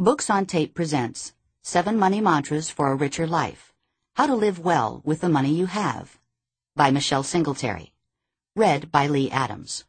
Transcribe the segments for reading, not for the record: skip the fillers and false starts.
Books on Tape presents 7 Money Mantras for a Richer Life. How to Live Well with the Money You Have by Michelle Singletary. Read by Lee Adams.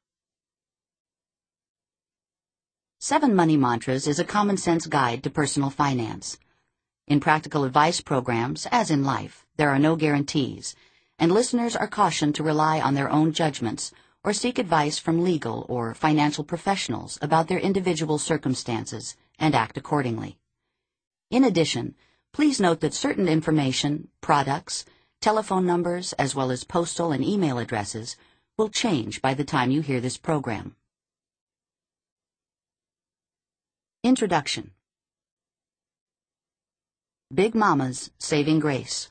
7 Money Mantras is a common-sense guide to personal finance. In practical advice programs, as in life, there are no guarantees, and listeners are cautioned to rely on their own judgments or seek advice from legal or financial professionals about their individual circumstances and act accordingly. In addition, please note that certain information, products, telephone numbers, as well as postal and email addresses will change by the time you hear this program. Introduction. Big Mama's Saving Grace.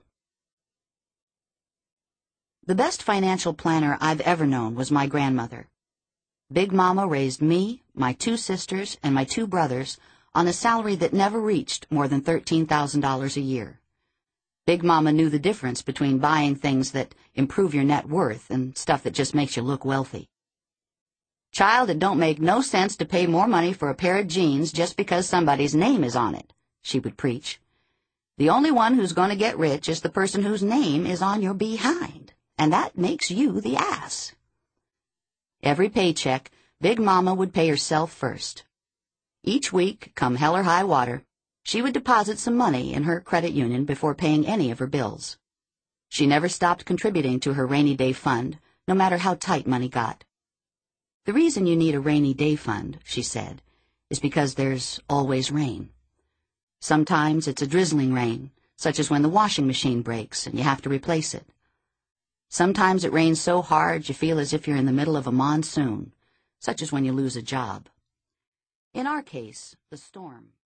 The best financial planner I've ever known was my grandmother. Big Mama raised me, my 2 sisters, and my 2 brothers on a salary that never reached more than $13,000 a year. Big Mama knew the difference between buying things that improve your net worth and stuff that just makes you look wealthy. "Child, it don't make no sense to pay more money for a pair of jeans just because somebody's name is on it," she would preach. "The only one who's going to get rich is the person whose name is on your behind. And that makes you the ass." Every paycheck, Big Mama would pay herself first. Each week, come hell or high water, she would deposit some money in her credit union before paying any of her bills. She never stopped contributing to her rainy day fund, no matter how tight money got. "The reason you need a rainy day fund," she said, "is because there's always rain. Sometimes it's a drizzling rain, such as when the washing machine breaks and you have to replace it. Sometimes it rains so hard you feel as if you're in the middle of a monsoon, such as when you lose a job. In our case, the storm."